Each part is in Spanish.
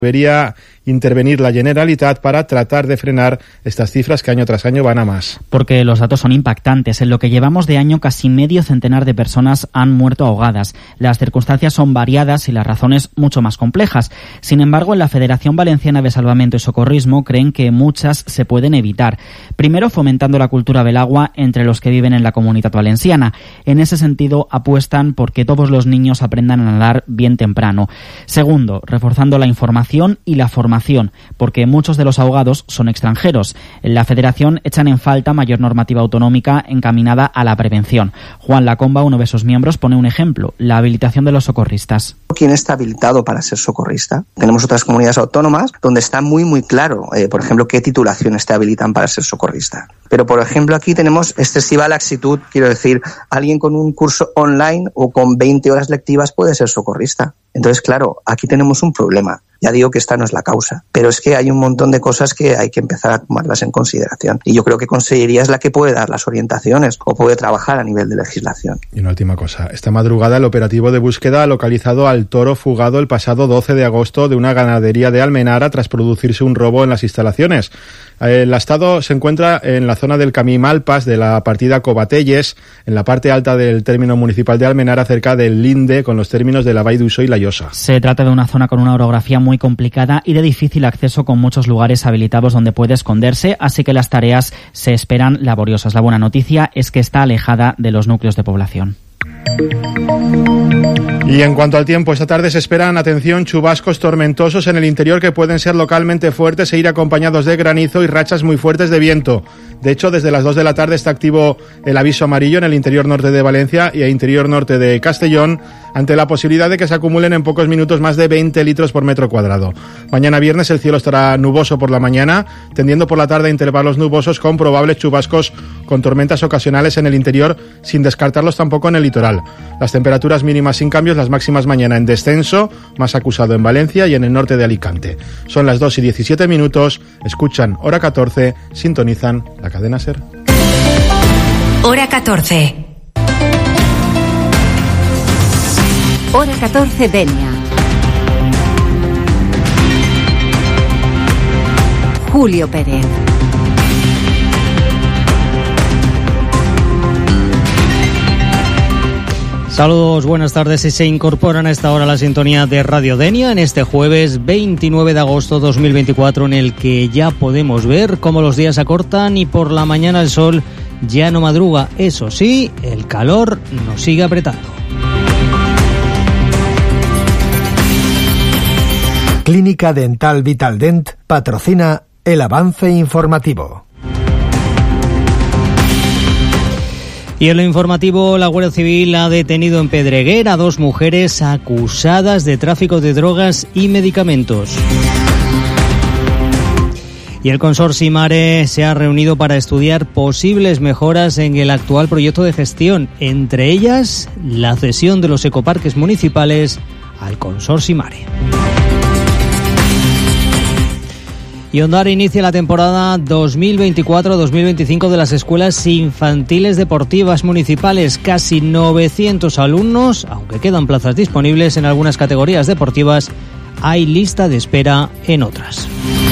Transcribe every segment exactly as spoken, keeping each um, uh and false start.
Debería intervenir la Generalitat para tratar de frenar estas cifras que año tras año van a más. Porque los datos son impactantes. En lo que llevamos de año, casi medio centenar de personas han muerto ahogadas. Las circunstancias son variadas y las razones mucho más complejas. Sin embargo, en la Federación Valenciana de Salvamento y Socorrismo creen que muchas se pueden evitar. Primero, fomentando la cultura del agua entre los que viven en la Comunidad Valenciana. En ese sentido, apuestan por que todos los niños aprendan a nadar bien temprano. Segundo, reforzando la información y la formación, porque muchos de los ahogados son extranjeros. En la Federación echan en falta mayor normativa autonómica encaminada a la prevención. Juan Lacomba, uno de sus miembros, pone un ejemplo: la habilitación de los socorristas. ¿Quién está habilitado para ser socorrista? Tenemos otras comunidades autónomas donde está muy muy claro, eh, por ejemplo, qué titulaciones te habilitan para ser socorrista. Pero, por ejemplo, aquí tenemos excesiva laxitud, quiero decir, alguien con un curso online o con veinte horas lectivas puede ser socorrista. Entonces, claro, aquí tenemos un problema. Ya digo que esta no es la causa, pero es que hay un montón de cosas que hay que empezar a tomarlas en consideración. Y yo creo que Consellería es la que puede dar las orientaciones o puede trabajar a nivel de legislación. Y una última cosa. Esta madrugada el operativo de búsqueda ha localizado al toro fugado el pasado doce de agosto de una ganadería de Almenara tras producirse un robo en las instalaciones. El estado se encuentra en la zona del Camí Malpas de la partida Covatelles, en la parte alta del término municipal de Almenara, cerca del Linde, con los términos de la Vall d'Uixó y la Llosa. Se trata de una zona con una orografía muy complicada y de difícil acceso, con muchos lugares habilitados donde puede esconderse, así que las tareas se esperan laboriosas. La buena noticia es que está alejada de los núcleos de población. Y en cuanto al tiempo, esta tarde se esperan, atención, chubascos tormentosos en el interior que pueden ser localmente fuertes e ir acompañados de granizo y rachas muy fuertes de viento. De hecho, desde las dos de la tarde está activo el aviso amarillo en el interior norte de Valencia y el interior norte de Castellón, ante la posibilidad de que se acumulen en pocos minutos más de veinte litros por metro cuadrado. Mañana viernes el cielo estará nuboso por la mañana, tendiendo por la tarde a intervalos nubosos con probables chubascos con tormentas ocasionales en el interior, sin descartarlos tampoco en el litoral. Las temperaturas mínimas sin cambios, las máximas mañana en descenso, más acusado en Valencia y en el norte de Alicante. Son las dos y diecisiete minutos, escuchan Hora catorce, sintonizan la cadena SER. Hora catorce. Hora catorce, Denia. Julio Pérez. Saludos, buenas tardes. Y se incorporan a esta hora a la sintonía de Radio Denia en este jueves veintinueve de agosto de dos mil veinticuatro, en el que ya podemos ver cómo los días se acortan y por la mañana el sol ya no madruga. Eso sí, el calor nos sigue apretando. Clínica Dental Vitaldent patrocina el avance informativo. Y en lo informativo, la Guardia Civil ha detenido en Pedreguer a dos mujeres acusadas de tráfico de drogas y medicamentos. Y el Consorci Mare se ha reunido para estudiar posibles mejoras en el actual proyecto de gestión, entre ellas la cesión de los ecoparques municipales al Consorci Mare. Y Ondara inicia la temporada dos mil veinticuatro dos mil veinticinco de las escuelas infantiles deportivas municipales. Casi novecientos alumnos, aunque quedan plazas disponibles en algunas categorías deportivas, hay lista de espera en otras.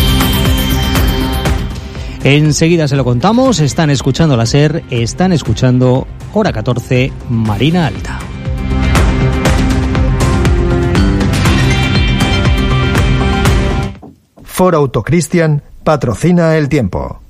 Enseguida se lo contamos. Están escuchando la SER, están escuchando Hora catorce, Marina Alta. Ford Autocristian patrocina el tiempo.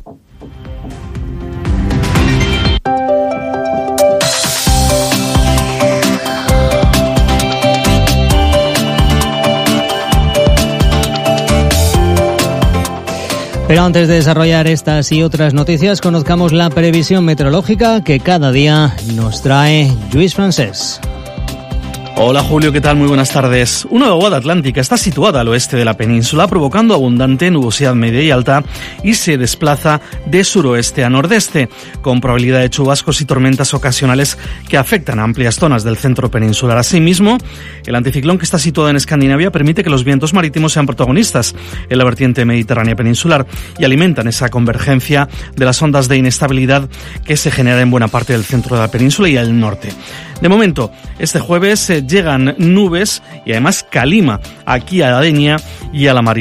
Pero antes de desarrollar estas y otras noticias, conozcamos la previsión meteorológica que cada día nos trae Lluís Francés. Hola Julio, ¿qué tal? Muy buenas tardes. Una vaguada atlántica está situada al oeste de la península, provocando abundante nubosidad media y alta, y se desplaza de suroeste a nordeste, con probabilidad de chubascos y tormentas ocasionales que afectan a amplias zonas del centro peninsular. Asimismo, el anticiclón que está situado en Escandinavia permite que los vientos marítimos sean protagonistas en la vertiente mediterránea peninsular y alimentan esa convergencia de las ondas de inestabilidad que se genera en buena parte del centro de la península y al norte. De momento, este jueves eh, llegan nubes y además calima aquí a la Denia y a la Marina.